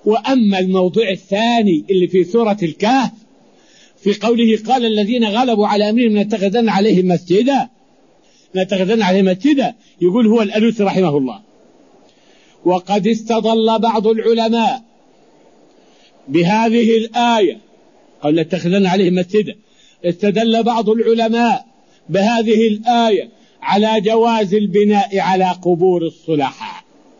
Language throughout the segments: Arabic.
وأما الموضوع الثاني اللي في سورة الكهف في قوله قال الذين غلبوا على أمرهم لنتخذن عليهم مسجدا، يقول هو الألوسي رحمه الله: وقد استدل بعض العلماء بهذه الآية، قال لنتخذن عليهم مسجدا، استدل بعض العلماء بهذه الآية على جواز البناء على قبور الصلحاء،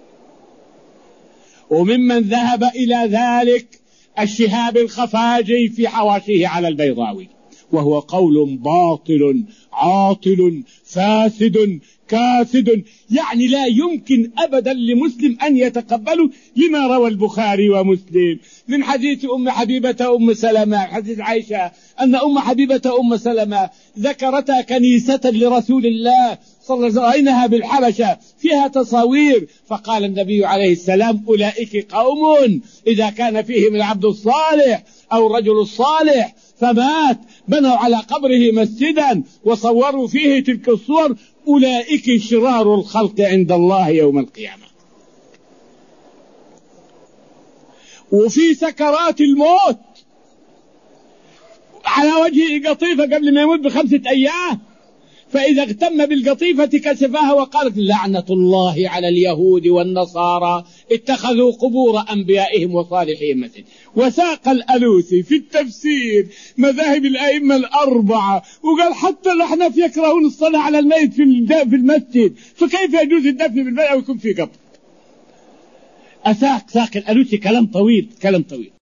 وممن ذهب إلى ذلك الشهاب الخفاجي في حواشيه على البيضاوي، وهو قول باطل عاطل فاسد كاسد، يعني لا يمكن أبدا لمسلم أن يتقبله، لما روى البخاري ومسلم من حديث أم حبيبة أم سلمة، حديث عائشة أن أم حبيبة أم سلمة ذكرتها كنيسة لرسول الله صلى الله عليه وسلم، رأيناها بالحبشة فيها تصاوير، فقال النبي عليه السلام: أولئك قوم إذا كان فيهم العبد الصالح أو الرجل الصالح فمات بنوا على قبره مسجدا وصوروا فيه تلك الصور، أولئك شرار الخلق عند الله يوم القيامة. وفي سكرات الموت على وجه قطيفة قبل ما يموت ب5 أيام، فإذا اغتم بالقطيفة كشفها وقالت: لعنة الله على اليهود والنصارى اتخذوا قبور أنبيائهم وصالحهم مسجد. وساق الألوسي في التفسير مذاهب الأئمة الأربعة، وقال حتى الأحناف يكرهون الصلاة على الميت في المسجد، فكيف يجوز الدفن بالبيت أو يكون في قبر؟ ساق الألوسي كلام طويل.